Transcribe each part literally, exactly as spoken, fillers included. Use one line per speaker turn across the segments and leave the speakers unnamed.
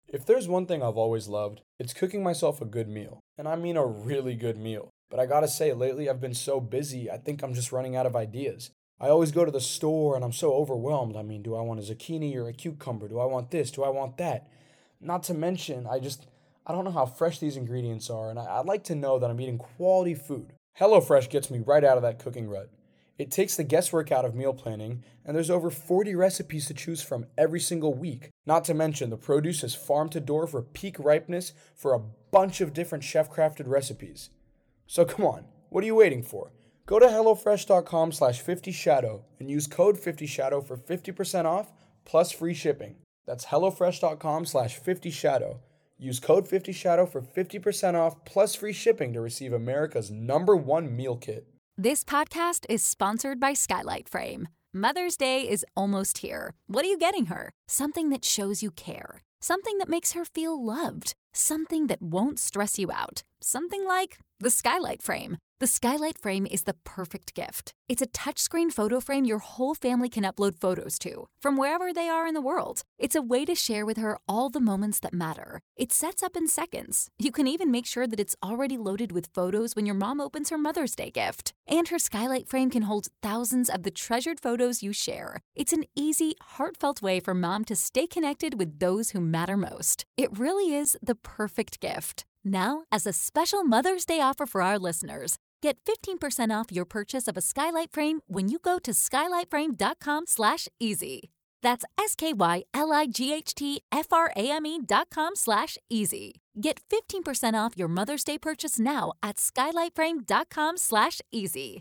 If there's one thing I've always loved, it's cooking myself a good meal. And I mean a really good meal. But I gotta say, lately I've been so busy, I think I'm just running out of ideas. I always go to the store and I'm so overwhelmed. I mean, do I want a zucchini or a cucumber? Do I want this? Do I want that? Not to mention, I just, I don't know how fresh these ingredients are, and I, I'd like to know that I'm eating quality food. HelloFresh gets me right out of that cooking rut. It takes the guesswork out of meal planning, and there's over forty recipes to choose from every single week. Not to mention, the produce is farm to door for peak ripeness for a bunch of different chef-crafted recipes. So come on, what are you waiting for? Go to HelloFresh.com slash 50shadow and use code fifty shadow for fifty percent off plus free shipping. That's HelloFresh.com slash 50shadow. Use code fifty shadow for fifty percent off plus free shipping to receive America's number one meal kit.
This podcast is sponsored by Skylight Frame. Mother's Day is almost here. What are you getting her? Something that shows you care. Something that makes her feel loved. Something that won't stress you out. Something like the Skylight Frame. The Skylight Frame is the perfect gift. It's a touchscreen photo frame your whole family can upload photos to, from wherever they are in the world. It's a way to share with her all the moments that matter. It sets up in seconds. You can even make sure that it's already loaded with photos when your mom opens her Mother's Day gift. And her Skylight Frame can hold thousands of the treasured photos you share. It's an easy, heartfelt way for mom to stay connected with those who matter most. It really is the perfect gift. Now, as a special Mother's Day offer for our listeners, get fifteen percent off your purchase of a Skylight Frame when you go to skylightframe.com slash easy. That's S-K-Y-L-I-G-H-T-F-R-A-M-E dot com slash easy. Get fifteen percent off your Mother's Day purchase now at skylightframe.com slash easy.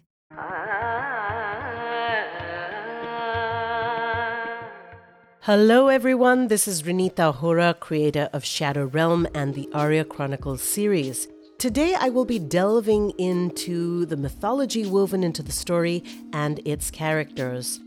Hello everyone, this is Renita Hora, creator of Shadow Realm and the Arya Chronicles series. Today I will be delving into the mythology woven into the story and its characters.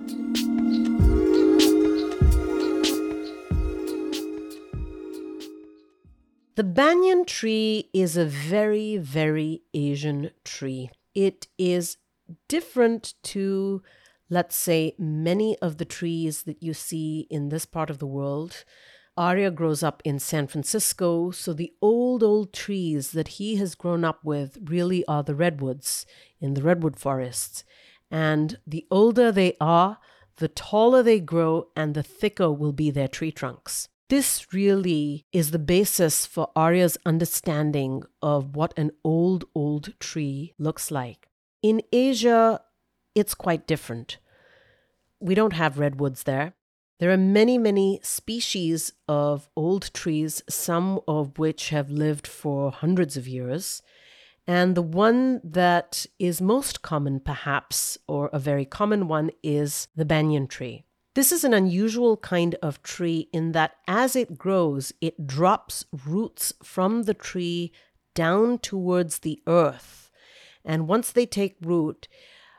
The banyan tree is a very, very Asian tree. It is different to, let's say, many of the trees that you see in this part of the world. Arya grows up in San Francisco, so the old, old trees that he has grown up with really are the redwoods in the redwood forests. And the older they are, the taller they grow and the thicker will be their tree trunks. This really is the basis for Arya's understanding of what an old, old tree looks like. In Asia, it's quite different. We don't have redwoods there. There are many, many species of old trees, some of which have lived for hundreds of years. And the one that is most common, perhaps, or a very common one, is the banyan tree. This is an unusual kind of tree in that as it grows, it drops roots from the tree down towards the earth. And once they take root,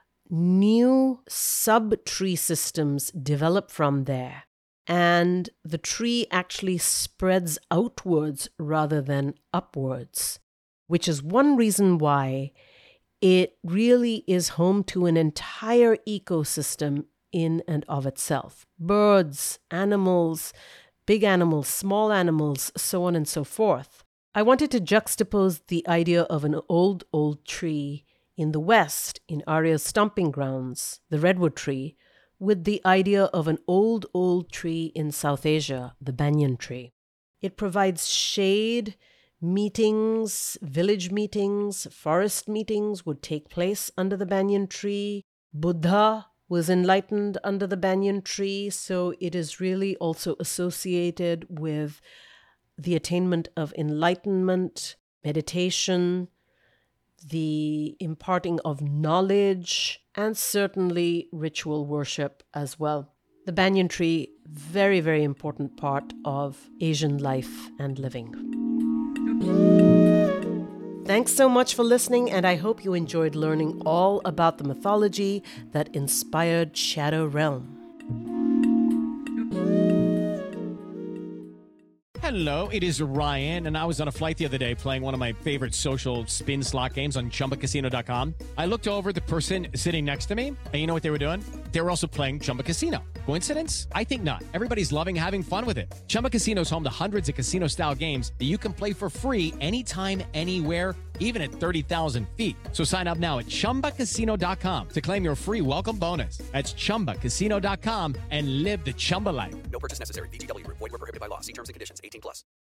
new sub-tree systems develop from there, and the tree actually spreads outwards rather than upwards, which is one reason why it really is home to an entire ecosystem in and of itself. Birds, animals, big animals, small animals, so on and so forth. I wanted to juxtapose the idea of an old, old tree in the West, in Arya's stomping grounds, the redwood tree, with the idea of an old, old tree in South Asia, the banyan tree. It provides shade, meetings, village meetings, forest meetings would take place under the banyan tree. Buddha was enlightened under the banyan tree, so it is really also associated with the attainment of enlightenment, meditation, the imparting of knowledge, and certainly ritual worship as well. The banyan tree, very, very important part of Asian life and living. Thanks so much for listening, and I hope you enjoyed learning all about the mythology that inspired Shadow Realm.
Hello, it is Ryan, and I was on a flight the other day playing one of my favorite social spin slot games on Chumba Casino dot com. I looked over at the person sitting next to me, and you know what they were doing? They were also playing Chumba Casino. Coincidence? I think not. Everybody's loving having fun with it. Chumba Casino is home to hundreds of casino-style games that you can play for free anytime, anywhere, even at thirty thousand feet. So sign up now at chumba casino dot com to claim your free welcome bonus. That's chumba casino dot com and live the Chumba life.
No purchase necessary. V G W. Void where prohibited by law. See terms and conditions. eighteen plus.